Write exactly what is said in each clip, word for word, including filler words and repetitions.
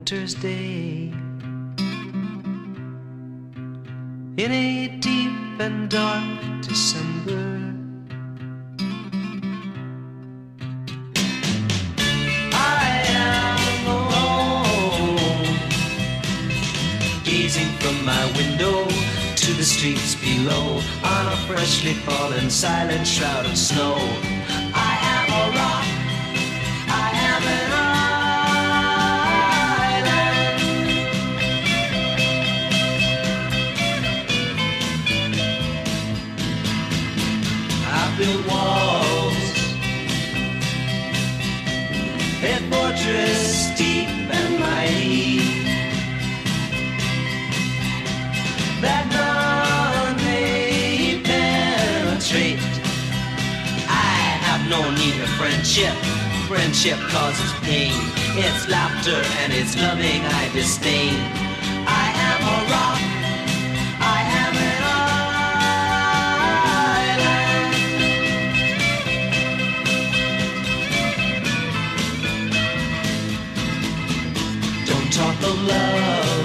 winter's day. In a deep and dark December, I am alone, gazing from my window to the streets below, on a freshly fallen silent shroud of snow. I am a rock, I am an island. I built walls, a fortress deep and mighty, that none may penetrate. I have no need of friendship. Friendship causes pain. It's laughter and it's loving I disdain. I am a rock, I am an island. Don't talk of love.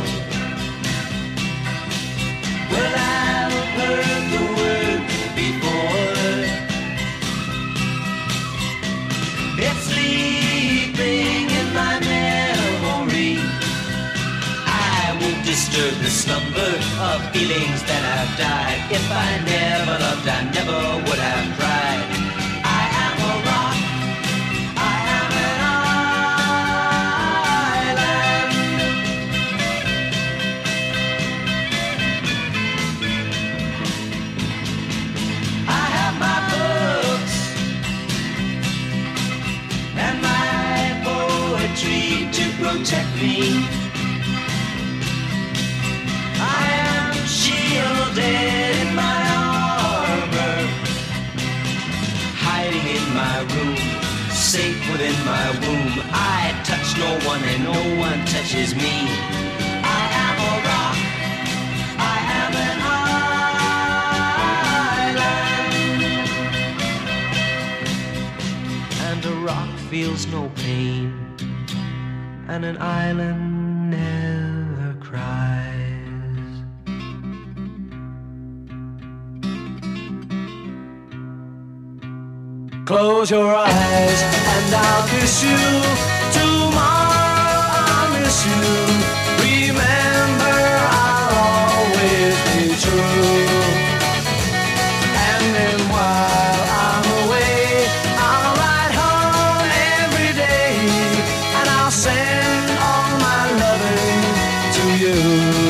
Well, I've heard the word before. It's sleeping in my memory. I won't disturb the slumber of feelings that have died. If I never loved, I never would have cried. I am a rock, I am an island. I have my books and my poetry to protect me. I am shielded in my armor, hiding in my room, safe within my womb. I touch no one and no one touches me. I am a rock, I am an island. And a rock feels no pain, and an island never cries. Close your eyes and I'll kiss you. Tomorrow I'll miss you. Remember, I'll always be true. And then while I'm away, I'll ride home every day, and I'll send all my loving to you.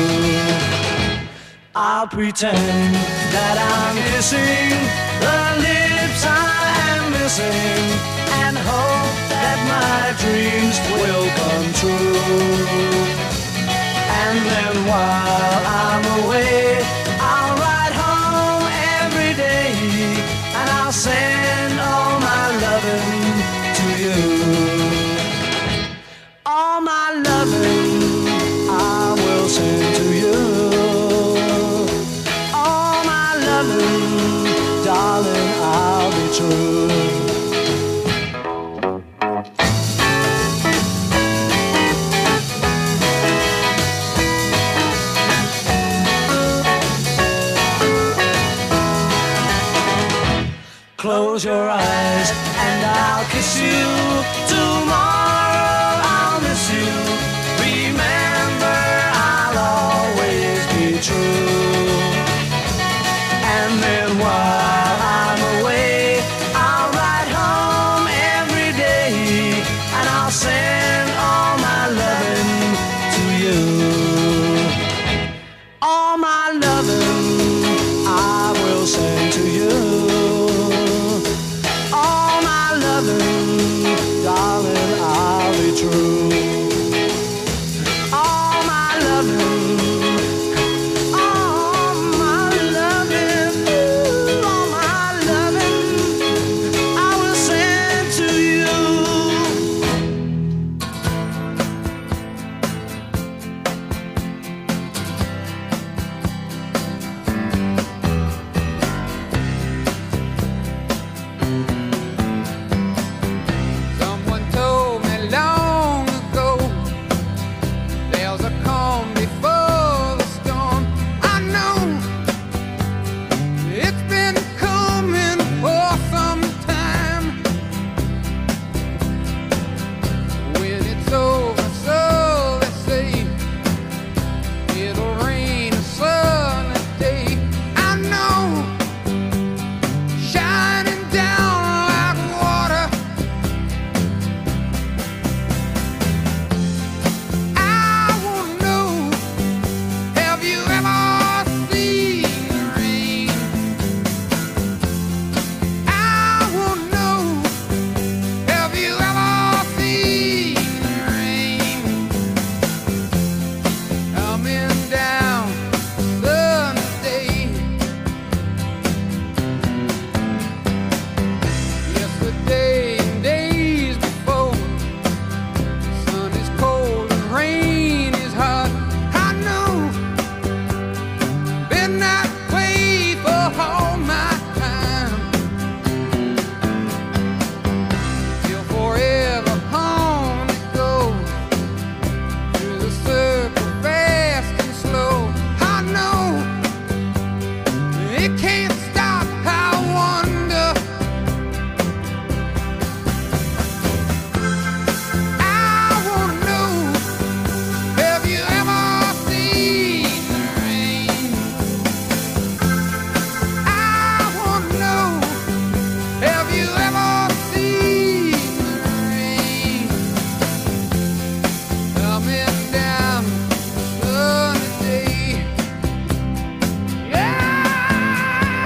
I'll pretend that I'm kissing the lips I am missing, and hope that my dreams will come true. And then while I'm away, I'll ride home every day, and I'll send all my loving to you. All my loving I will send to you. All my loving, darling, I'll be true. Close your eyes and I'll kiss you. Tomorrow I'll miss you. Remember, I'll always be true. And then while I'm away, I'll ride home every day, and I'll send all my loving to you. All my loving I will send to you. All my loving, darling. the calm before the storm. I know it's been coming for some time. When it's over, so they say, it'll rain a sunny day. I know, shining down like water. I wanna know, have you ever seen the rain? I wanna know, have you ever seen the rain? Coming down Sunday. Yesterday and days before, sun is cold and rain is hot. I know, been that way for all my time. Till forever on it goes, through the circle fast and slow. I know, it can't stop. I wonder, I wanna know, have you ever seen the rain? I wanna know, have you ever seen the rain? Coming down sunny day. Yeah,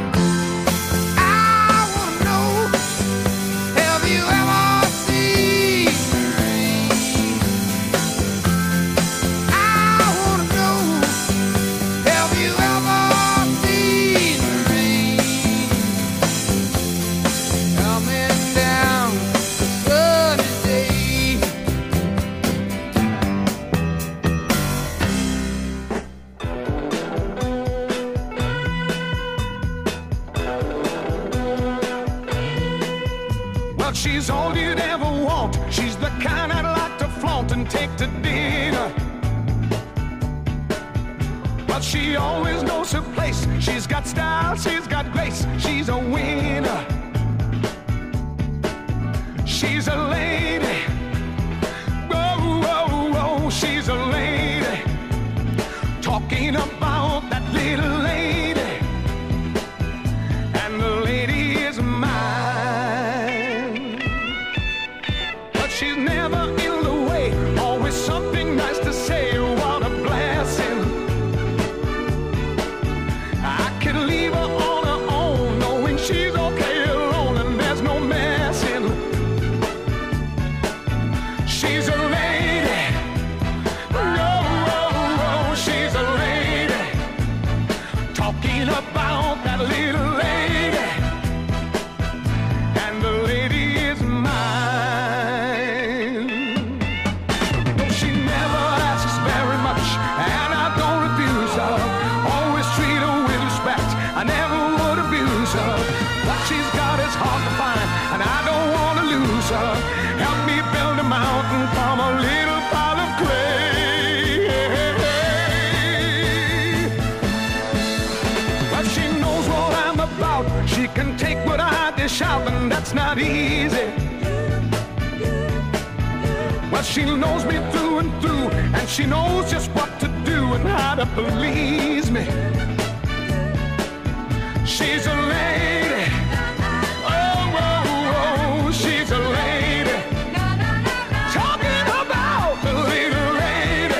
I wanna know, have you ever seen the rain? I wanna know, have you ever seen the rain? Coming down sunny day. Well, she's all you'd ever want. She's the kind I'd like to flaunt and take to dinner. But she always knows her place. She's got style, she's got grace. She's a winner. She's a lady. Whoa, whoa, whoa, she's a lady. Talking about that little lady. And the lady is mine. But she's never in the way. Always something nice to say. What a blessing. I could leave her on her own, knowing she's okay alone and there's no messing. She's a lady. Whoa, whoa, whoa, she's a lady. Talking about that little lady. And the lady is mine. No, she never asks very much, and I don't refuse her. Always treat her with respect. I never would abuse her. What she's got is hard to find, and I don't want to lose her. Help me build a mountain from a little pile of clay. But she knows what I'm about. She can take what I dish out, and that's not easy. But she knows me through and through, and she knows just what to do and how to please me. She's a lady. Oh, oh, oh, she's a lady. Talking about the little lady.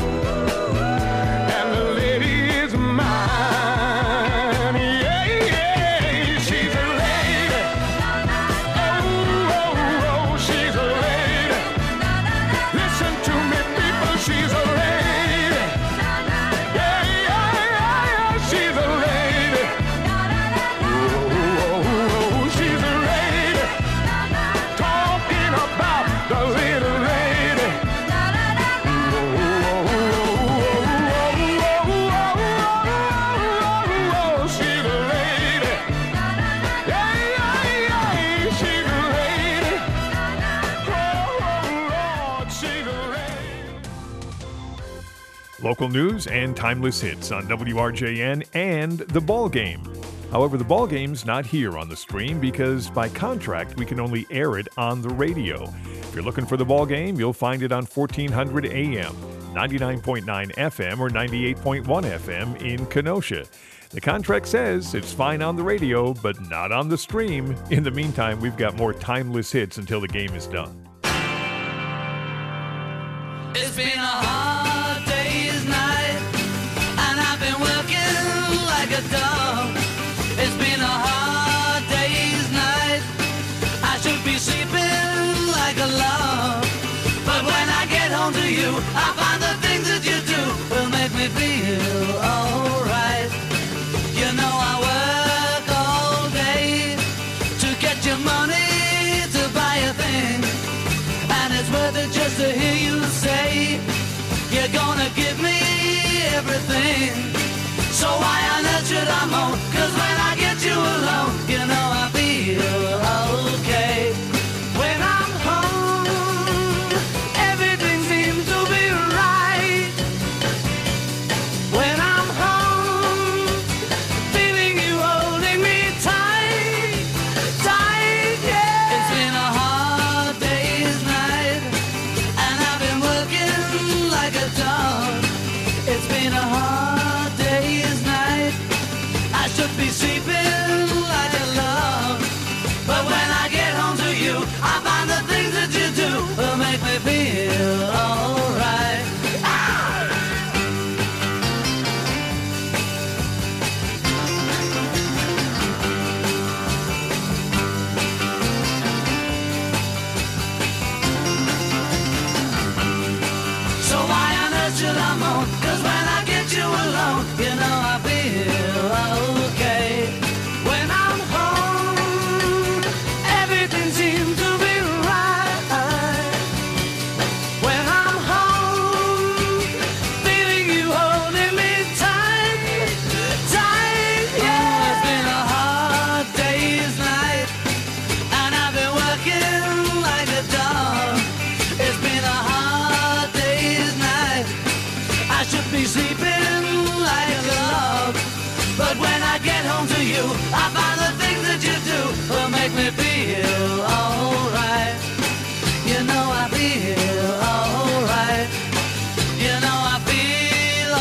And the lady is mine. Yeah, yeah, she's a lady. Oh, oh, oh, she's a lady. Listen to me, people, she's a lady. Yeah, yeah, yeah, yeah, she's a lady. Oh, Local news and timeless hits on W R J N and The Ball Game. However, The Ball Game's not here on the stream because by contract we can only air it on the radio. If you're looking for The Ball Game, you'll find it on fourteen hundred A M, ninety-nine point nine F M, or ninety-eight point one F M in Kenosha. The contract says it's fine on the radio, but not on the stream. In the meantime, we've got more timeless hits until the game is done. It's been a hard day's night, and I've been working like a dog. It's been a hard day's night, I should be sleeping like a log. But when I get home to you, I find the things that you do will make me feel alright. You know I work all day to get your money to buy a thing, and it's worth it just to hear you say you're gonna give me everything. So why on earth should I moan? Cause when I get you alone, you know I feel okay. When I'm home, everything seems to be right. When I'm home, feeling you holding me tight, tight, yeah. It's been a hard day's night, and I've been working like a dog. It's been a hard day's night, I should be sleeping like a log. But when I get home to you, I find the things that you do will make me feel alright. Ah! So why on earth should I moan? Cause when I get you alone, you know I feel okay. When I'm home, everything seems to be right. When I'm home, feeling you holding me tight, tight, yeah. It's been a hard day's night, and I've been working like a dog. It's been a hard day's night, I should be sleeping like a log. But when I get home to you, I find the things that you do will make me feel alright. You know I feel alright. You know I feel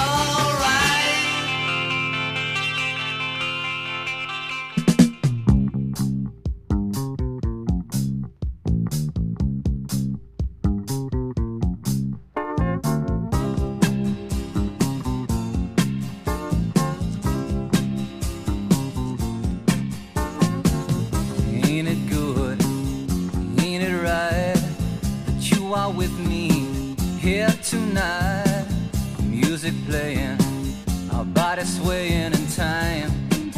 Ain't it good, ain't it right that you are with me here tonight? Music playing, our bodies swaying in time.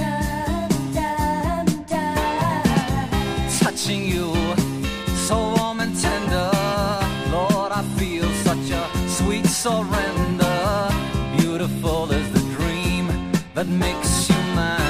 Touching you, so warm and tender. Lord, I feel such a sweet surrender. Beautiful is the dream that makes you mine.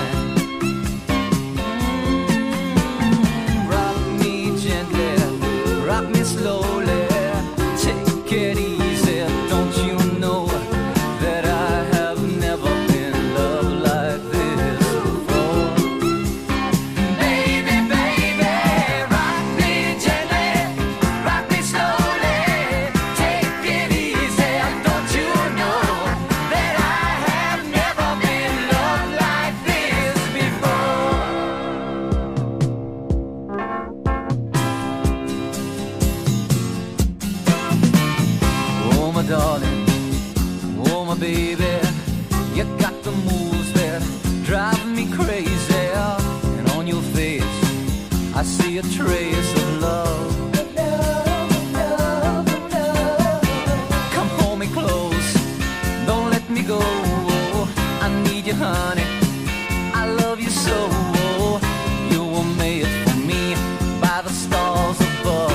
Rock me slowly, take it easy. Don't you know that I have never been in love like this before? Baby, baby, rock me gently, rock me slowly, take it easy. Don't you know that I have never been in love like this darling, oh my baby, you got the moves that drive me crazy. And on your face, I see a trace of love. Come hold me close, don't let me go. I need you, honey, I love you so. You were made for me by the stars above.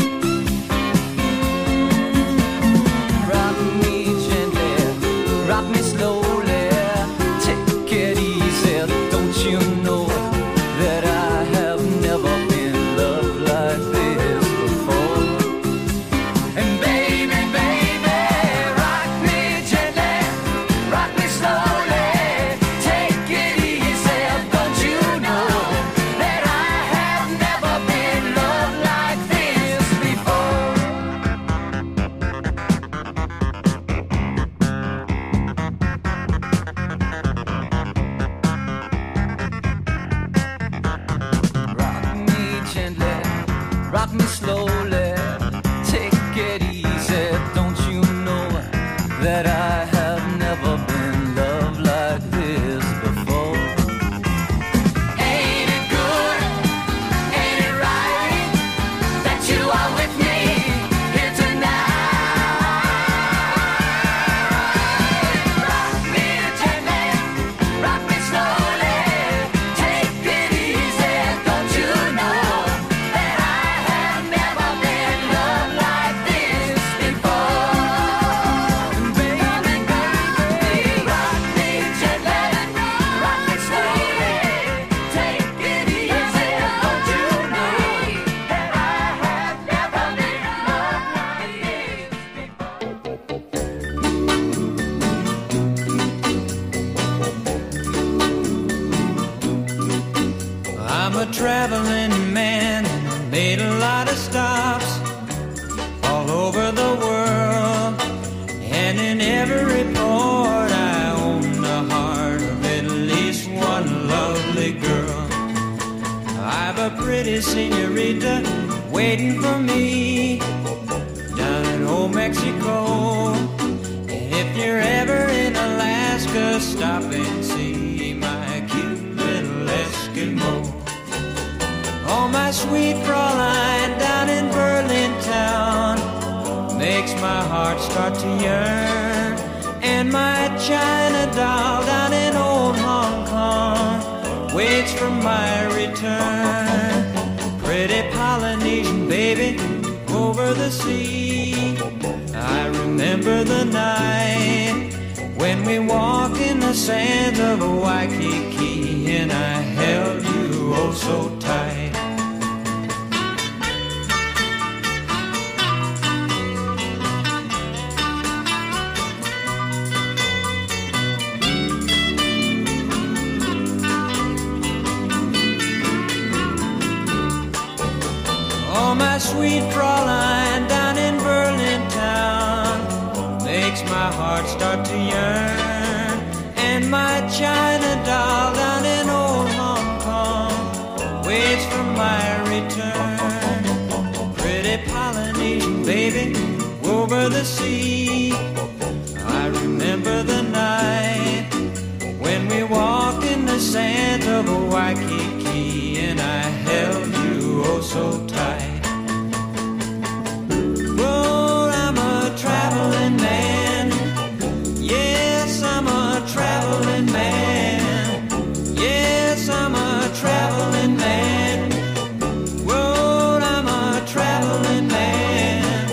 Rock me slowly, take it easy. Don't you know that I have never been in love like this before? And baby, baby, rock me gently, that I have never been loved like this before. Ain't it good? Ain't it right that you are with me here tonight? Rock me gently, rock me slowly, take it easy. Don't you know that I have never been loved like this before? Baby, baby, rock me gently, rock me slowly, take it easy. Don't you know that I have never been loved like this before? I'm a traveling man, made a lot of stops all over the world, and in every port I own the heart of at least one lovely girl. I've a pretty senorita waiting for me down in old Mexico, and if you're ever in Alaska, stop and see my cute little Eskimo. Oh, my sweet Fraulein down in Berlin town makes my heart start to yearn, and my China doll down in old Hong Kong waits for my return. Pretty Polynesian baby over the sea, I remember the night when we walked in the sands of Waikiki, and I held you oh so tight. Oh, my sweet Fraulein down in Berlin town makes my heart start to yearn, and my China doll down in old Hong Kong waits for my return. Pretty Polynesian baby over the sea, I remember the night when we walked in the sands of Waikiki, and I held you oh so tight. Well, I'm a traveling man. Yes, I'm a traveling man. Yes, I'm a traveling man. Well, I'm a traveling man.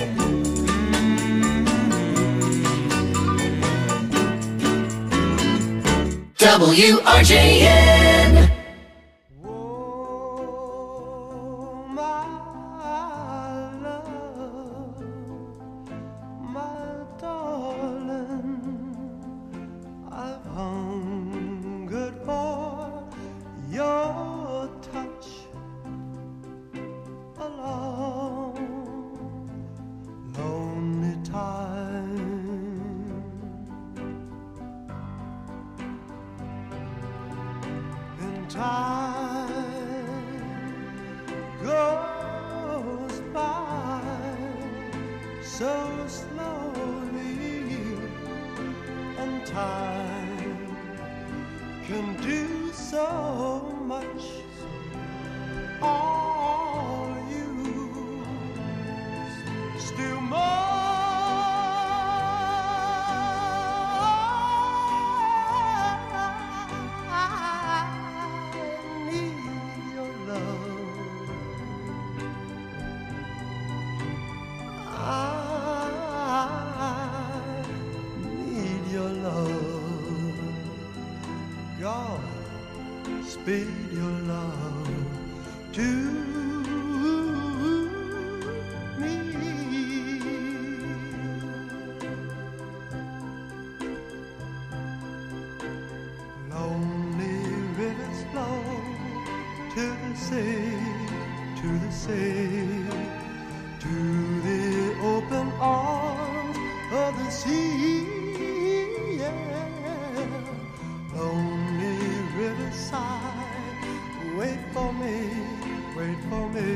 Mm-hmm. W R J N. Oh, my love, my darling, I've hungered for your touch a long, lonely time. And time goes by so slowly, and time can do so much. All you still more. I need your love. I need your love. God, speed your love to me. Lonely rivers flow to the sea, to the sea, to the open arms of the sea. Yeah. Lonely riverside, wait for me, wait for me.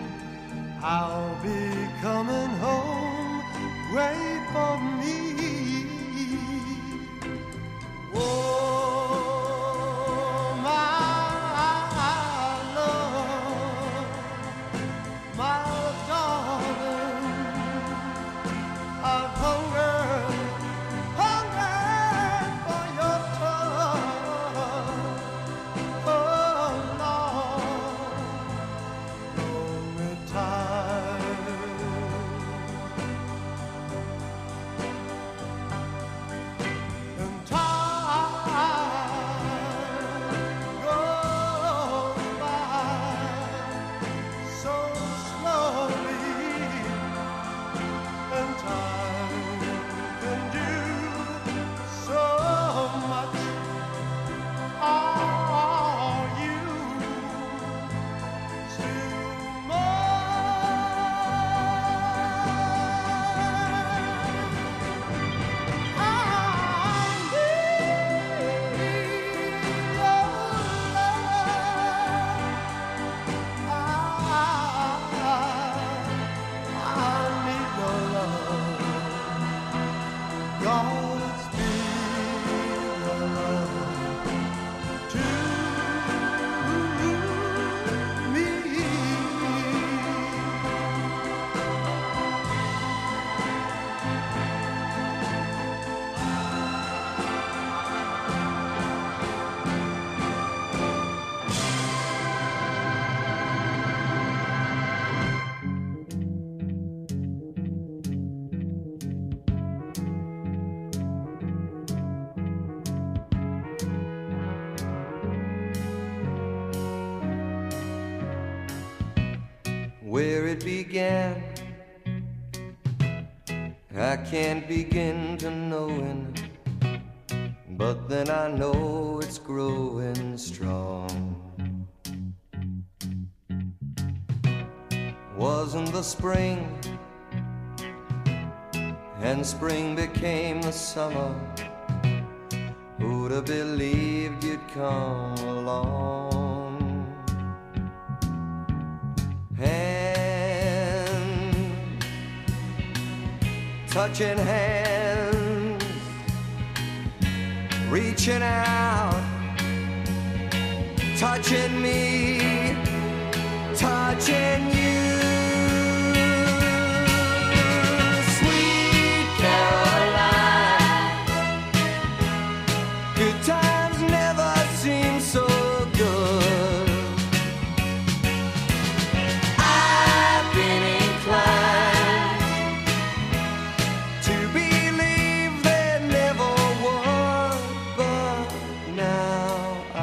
I'll be coming home, wait for me. Where it began, I can't begin to knowing, but then I know it's growing strong. Wasn't the spring, and spring became the summer. Who'd have believed you'd come along? Hand, touching hands, reaching out, touching me, touching you. Sweet Caroline, good times never seem so good. I've been inclined to believe there never was, but now I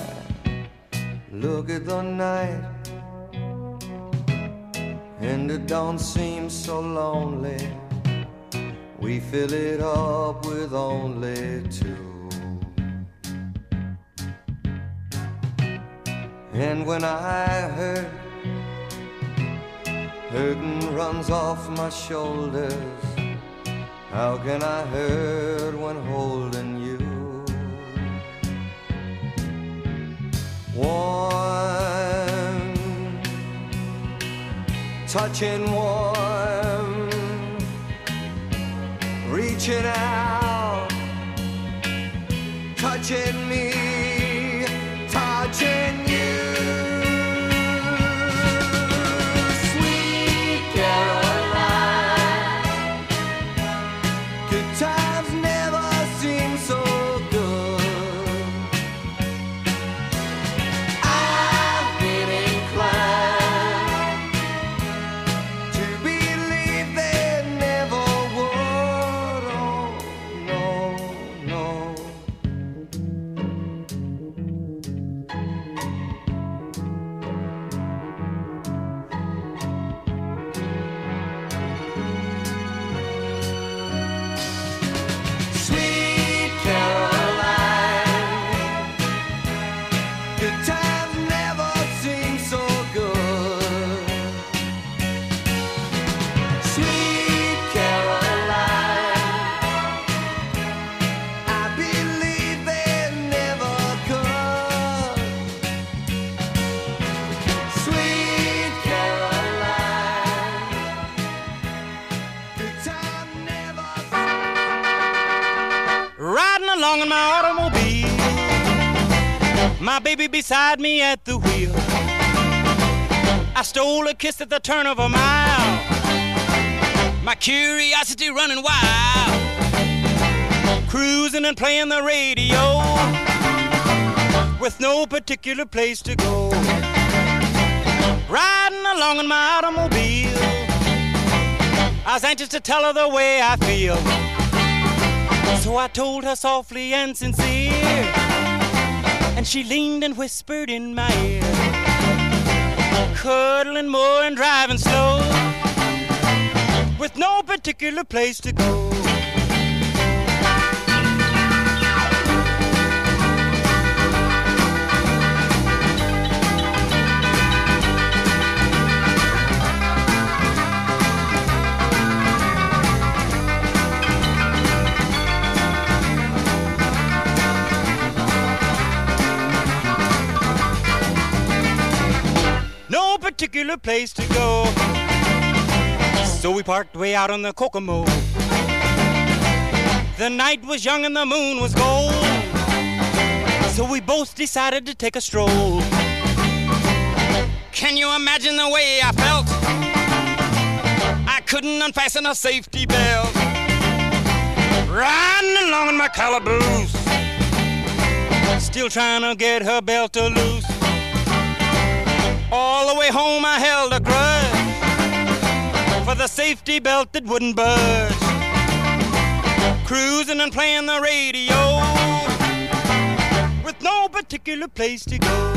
look at the night and it don't seem so lonely. We fill it up with only two. And when I hurt, hurting runs off my shoulders. How can I hurt when holding you? Warm, touching warm, reaching out, touching me, touching you. Sweet Caroline, good times never seem so good. I've been inclined to believe there never would. Oh, no, no. Sweet Caroline, good times never seem so good. Sweet Caroline, I believe they never could. Sweet Caroline, good time never. Riding along in my automobile, my baby beside me at the wheel. I stole a kiss at the turn of a mile, my curiosity running wild. Cruising and playing the radio, with no particular place to go. Riding along in my automobile, I was anxious to tell her the way I feel. So I told her softly and sincere, and she leaned and whispered in my ear, cuddling more and driving slow, with no particular place to go. No particular place to go. So we parked way out on the Kokomo, The night was young and the moon was gold, so we both decided to take a stroll. Can you imagine the way I felt? I couldn't unfasten a safety belt, riding along in my calaboose, still trying to get her belt to loose. All the way home I held a grudge for the safety belt that wouldn't budge. Cruising and playing the radio with no particular place to go.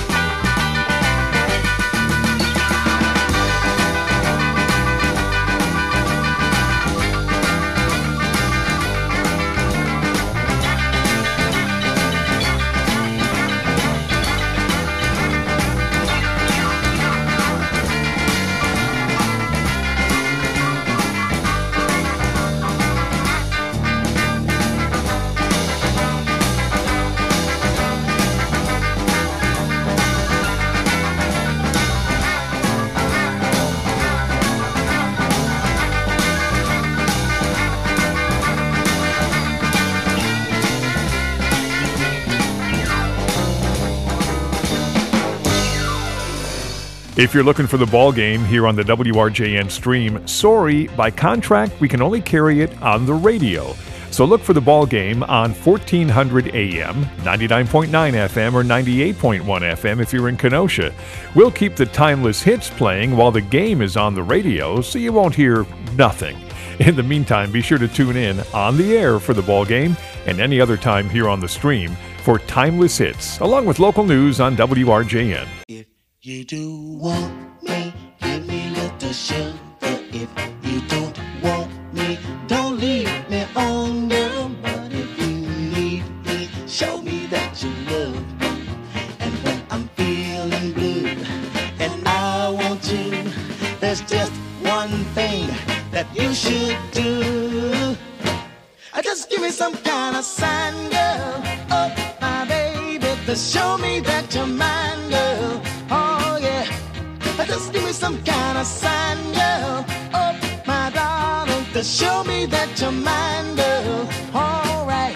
If you're looking for the ball game here on the W R J N stream, sorry, by contract, we can only carry it on the radio. So look for the ball game on fourteen hundred A M, ninety-nine point nine F M, or ninety-eight point one F M if you're in Kenosha. We'll keep the timeless hits playing while the game is on the radio, so you won't hear nothing. In the meantime, be sure to tune in on the air for the ball game and any other time here on the stream for timeless hits, along with local news on W R J N. If you do want me, give me a little sugar. If you don't want me, don't leave me on, girl. But if you need me, show me that you love me. And when I'm feeling blue and I want you, there's just one thing that you should do. Just give me some kind of sign, girl. Oh, my baby, to show me that you're mine, girl. Oh, yeah. Just give me some kind of sign, girl. Oh, my darling, to show me that you're mine, girl. All right.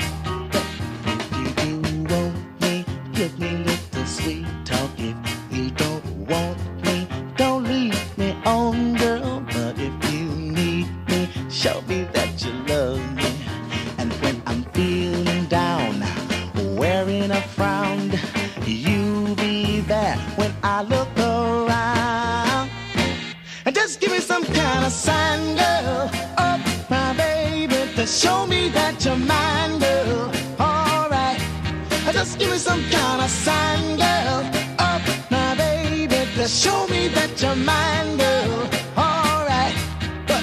If you do want me, give me a little sweet talk. If you don't want me, don't leave me on, girl. But if you need me, show me that you love me. And when I'm feeling down, wearing a frown, you be there when I look around. And just give me some kind of sign, girl. Oh, my baby, to show me that you're mine, girl. All right. Just give me some kind of sign, girl. Oh, my baby, to show me that you're mine, girl. All right. But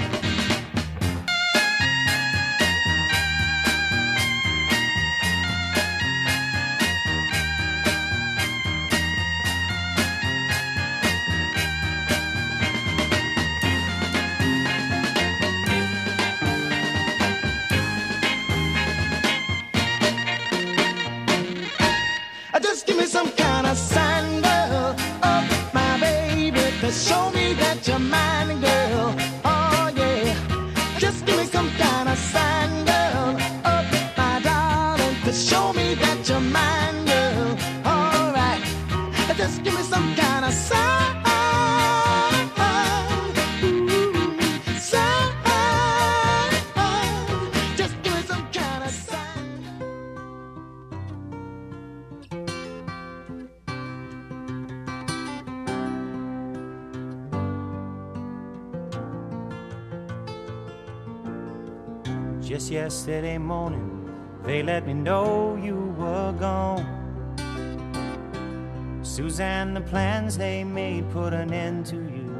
just give me some kind of sign, girl. Oh, my baby, to show me that you're mine, girl. Oh, yeah. Just give me some kind of sign, girl. Oh, my darling, to show me that you're mine, girl. All right. Just give me some kind of sign. Ooh, sign. Just give me some kind of sign. Just yesterday morning, they let me know you were gone. Suzanne, the plans they made put an end to you.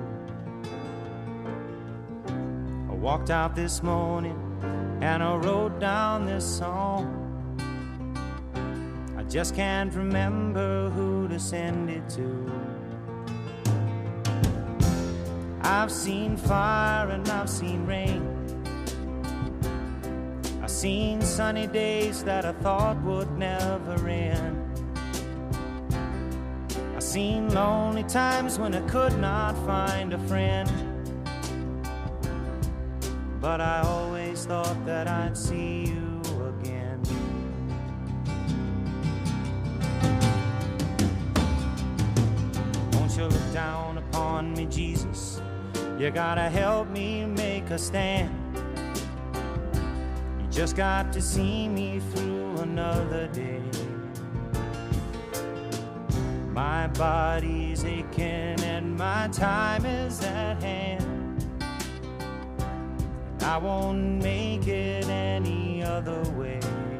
I walked out this morning and I wrote down this song. I just can't remember who to send it to. I've seen fire and I've seen rain. I've seen sunny days that I thought would never end. I've seen lonely times when I could not find a friend. But I always thought that I'd see you you look down upon me, Jesus? You gotta help me make a stand. You just got to see me through another day. My body's aching and my time is at hand. I won't make it any other way.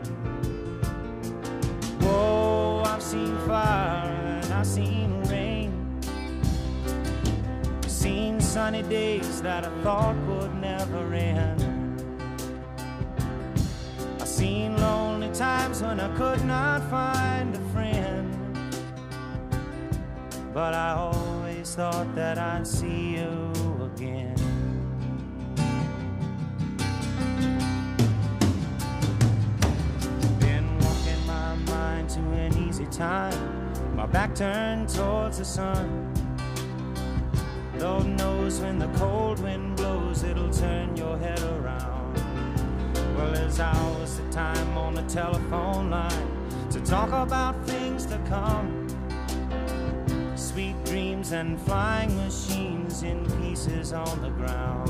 Whoa, I've seen fire and I've seen rain. I've seen sunny days that I thought would never end. I've seen lonely times when I could not find a friend. But I always thought that I'd see you again. Been walking my mind to an easy time, my back turned towards the sun. Lord knows when the cold wind blows, it'll turn your head around. Well, there's hours of time on the telephone line to talk about things to come. Sweet dreams and flying machines in pieces on the ground.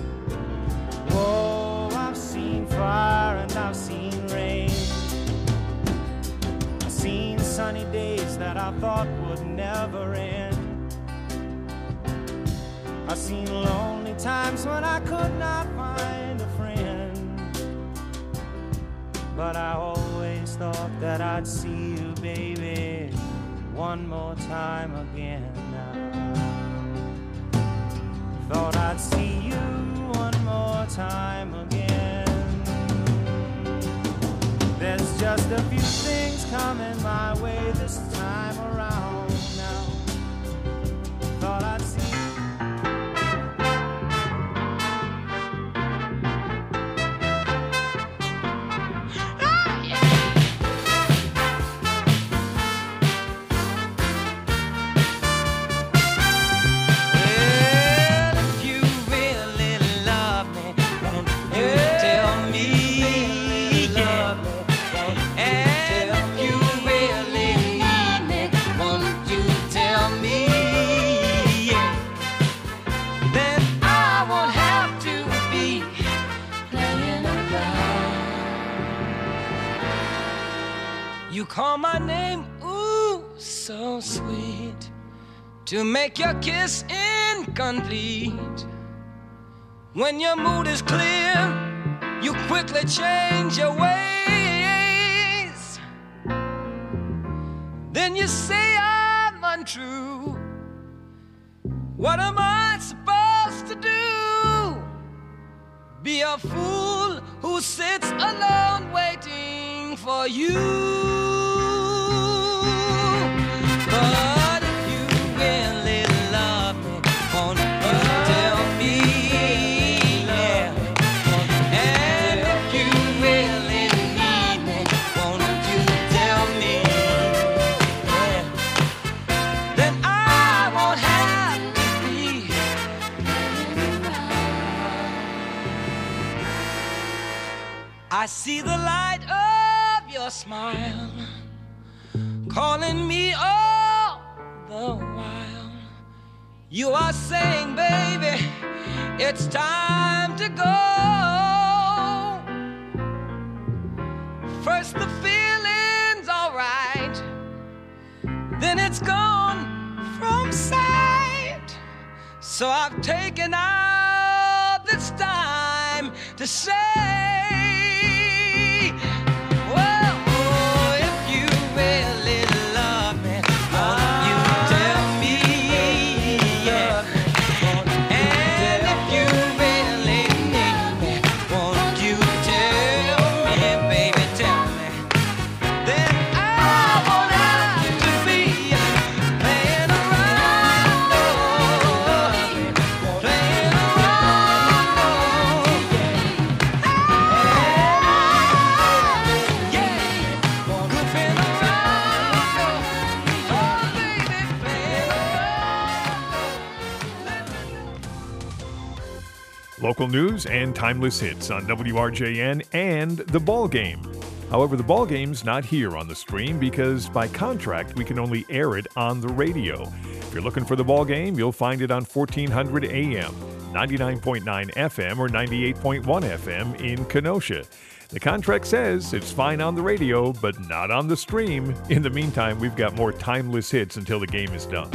Whoa, I've seen fire and I've seen rain. I've seen sunny days that I thought would never end. I've seen lonely times when I could not find a friend. But I always thought that I'd see you, baby, one more time again now. Thought I'd see you one more time again. There's just a few things coming my way this time around now. Thought I'd see you. You call my name, ooh, so sweet, to make your kiss incomplete. When your mood is clear, you quickly change your ways. Then you say I'm untrue. What am I supposed to do? Be a fool who sits alone waiting for you. But if you really love me, won't you tell me? Yeah. And if you really need me, won't you tell me? Yeah. Then I won't have to be. I see the light of your smile calling me all the while. You are saying, baby, it's time to go. First the feeling's alright, then it's gone from sight. So I've taken out this time to say, Local news and timeless hits on W R J N and The Ball Game. However, The Ball Game's not here on the stream because by contract we can only air it on the radio. If you're you're looking for the ball game, you'll find it on fourteen hundred A M, ninety-nine point nine F M, or ninety-eight point one F M in Kenosha. The contract says it's fine on the radio, but not on the stream. In the meantime, we've got more timeless hits until the game is done.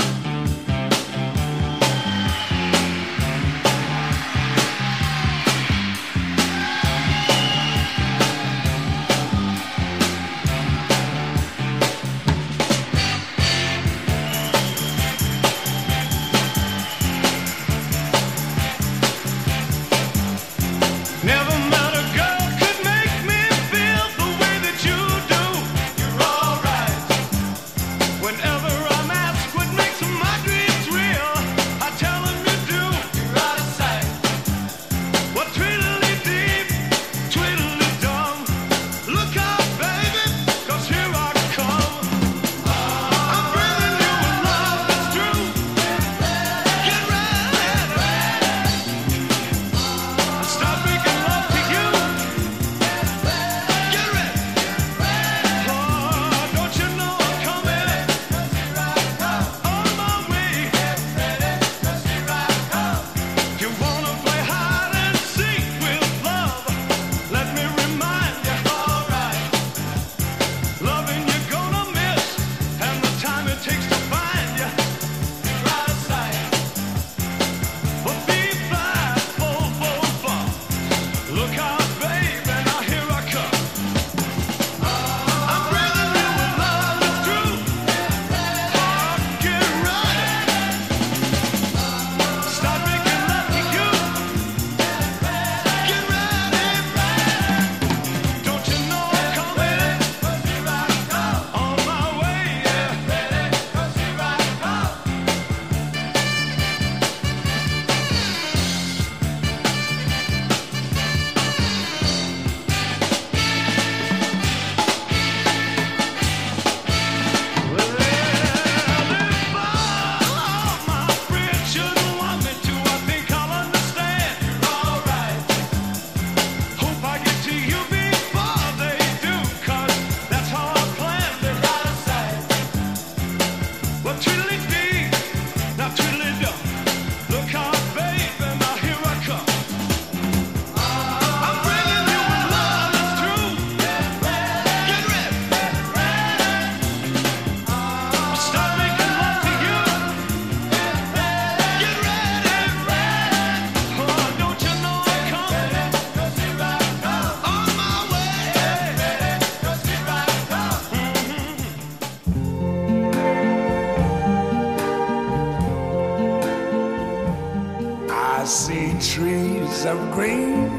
Of green,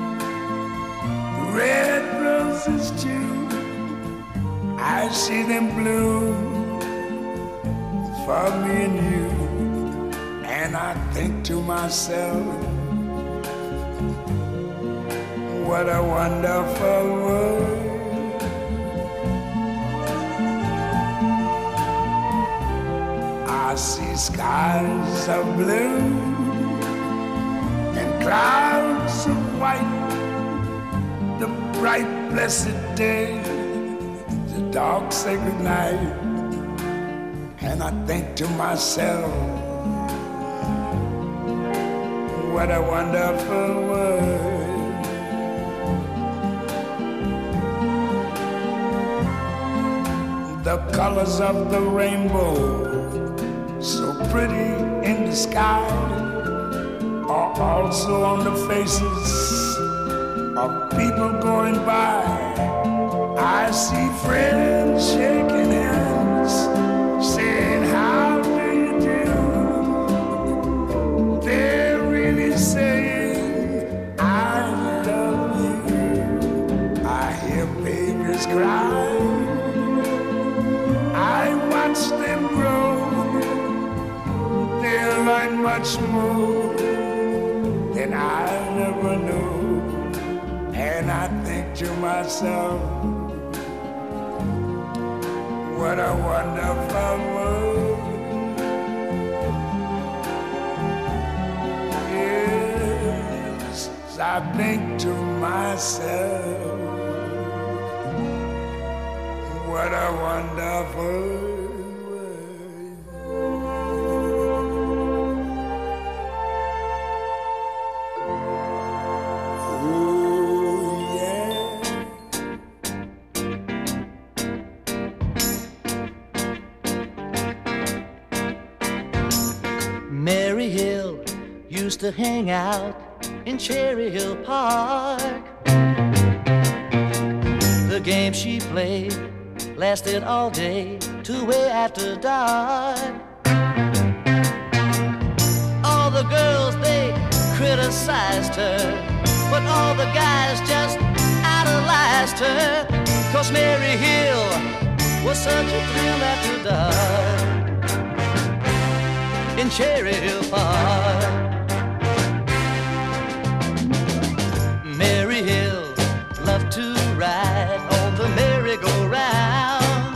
red roses too. I see them bloom for me and you, and I think to myself, what a wonderful world. I see skies of blue, clouds of white, the bright blessed day, the dark sacred night, and I think to myself, what a wonderful world. The colors of the rainbow, so pretty in the sky, are also on the faces of people going by. I see friends shaking hands, saying, how do you do? They're really saying, I love you. I hear babies cry, I watch them grow. They'll learn much more than I never knew. And I think to myself, what a wonderful world. Yes, I think to myself, what a wonderful world. used to hang out in Cherry Hill Park. The game she played lasted all day till way after dark. All the girls, they criticized her, but all the guys just idolized her. 'Cause Mary Hill was such a thrill after dark in Cherry Hill Park. Mary Hill loved to ride on the merry-go-round.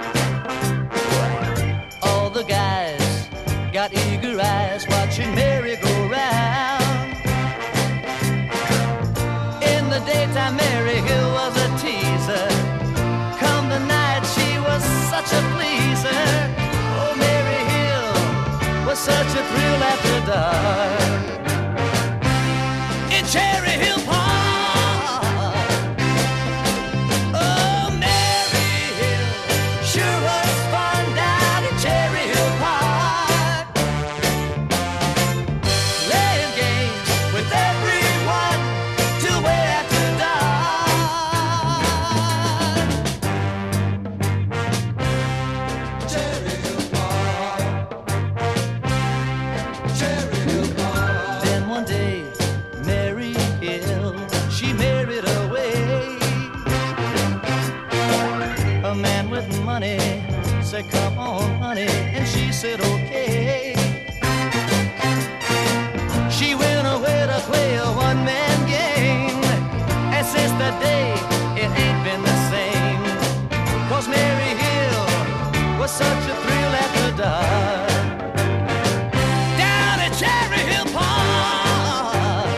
All the guys got eager eyes watching Mary go round. In the daytime, Mary Hill was a teaser. Come the night, she was such a pleaser. Oh, Mary Hill was such a thrill after dark in Cherry Hill Park. Oh, Mary Hill sure was fun down in Cherry Hill Park. Playing games with everyone till way after dark. Cherry Hill Park. Cherry Hill Park. Then one day, Mary Hill, she married away. A man with money said, come on, honey, and she said, okay. She went away to play a one-man game, and since that day, it ain't been the same. 'Cause Mary Hill was such a thrill after dark down at Cherry Hill Park.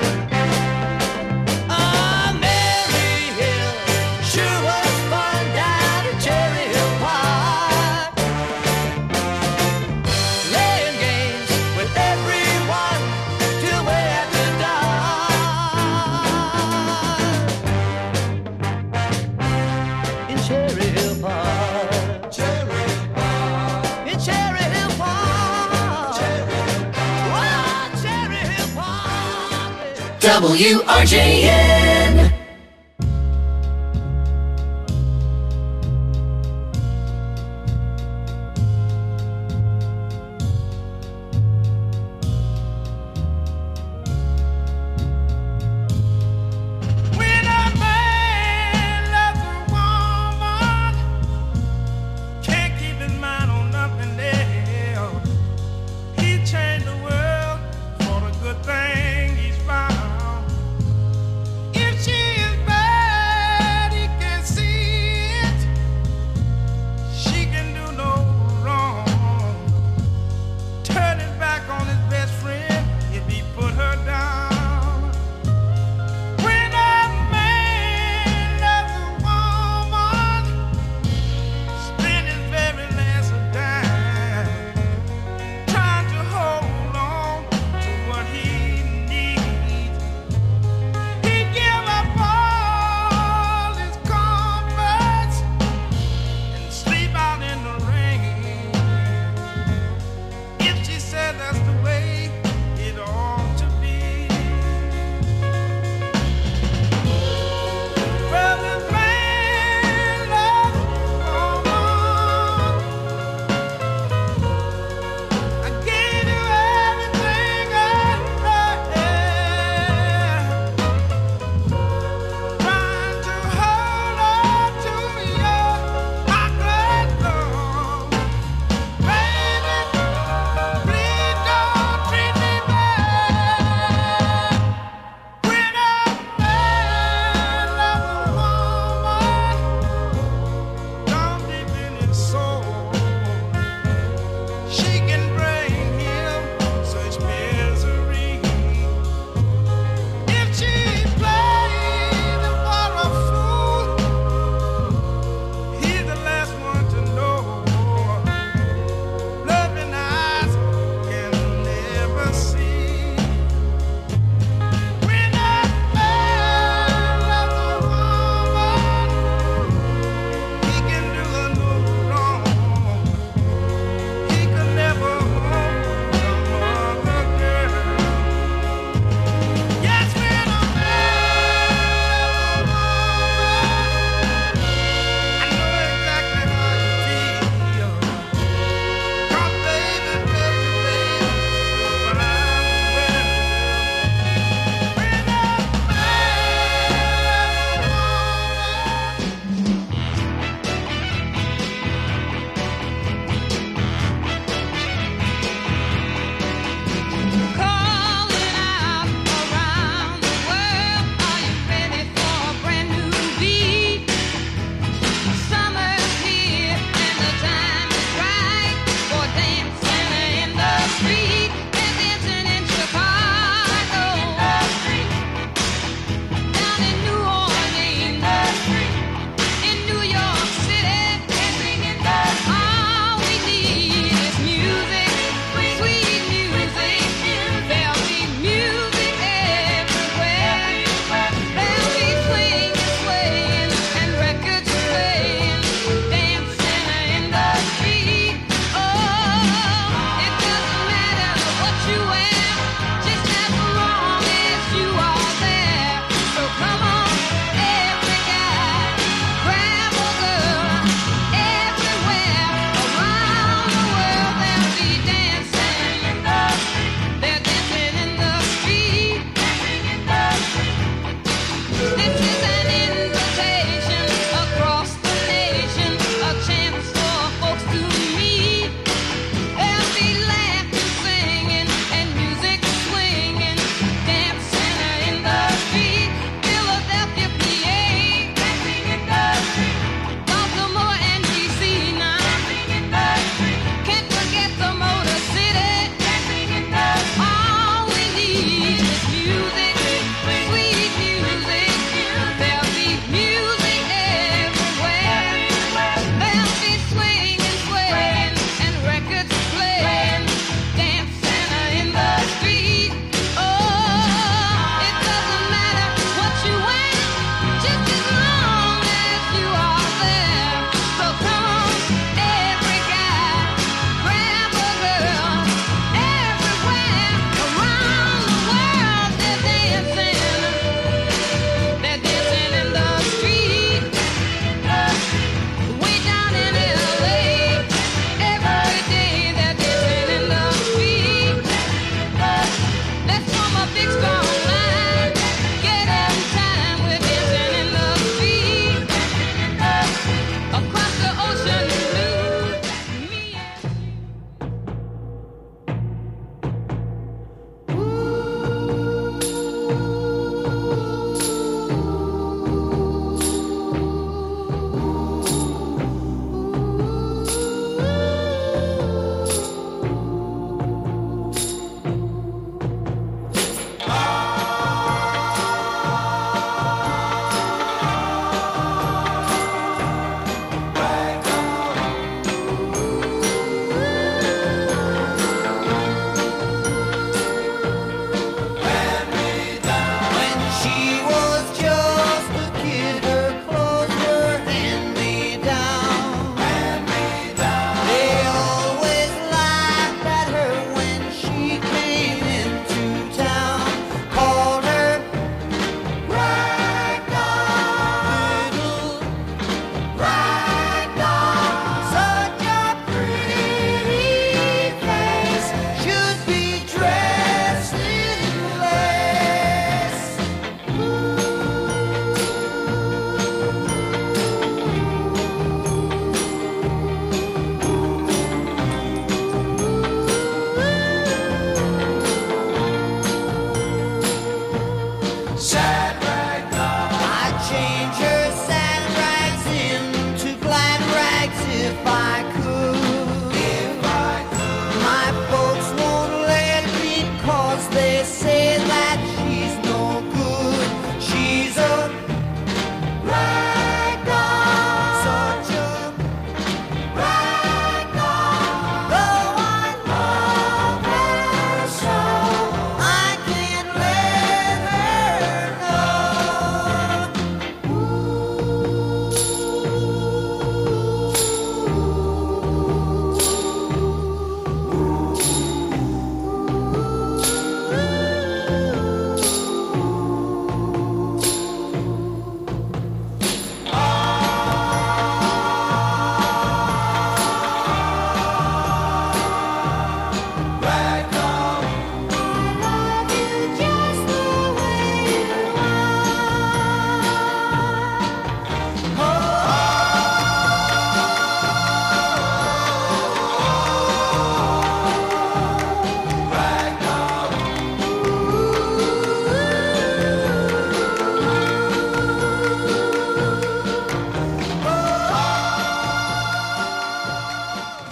Ah, Mary Hill sure was fun down at Cherry Hill Park. Playing games with everyone till way after dark in Cherry Hill Park. Cherry Hill Park. In Cherry Hill Park. Cherry Hill Park. Oh, Cherry Hill Park. W R J N. When a man loves a woman, can't keep his mind on nothing else. He changed the world for the good thing he's found. If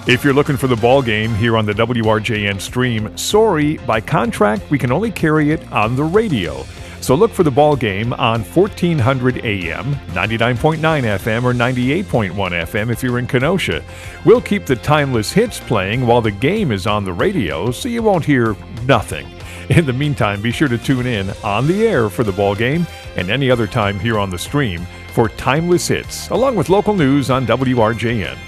If you're looking for the ball game here on the W R J N stream, sorry, by contract, we can only carry it on the radio. So look for the ball game on fourteen hundred A M, ninety-nine point nine F M, or ninety-eight point one F M if you're in Kenosha. We'll keep the timeless hits playing while the game is on the radio, so you won't hear nothing. In the meantime, be sure to tune in on the air for the ball game and any other time here on the stream for timeless hits, along with local news on W R J N.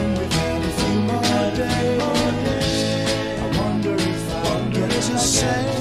Say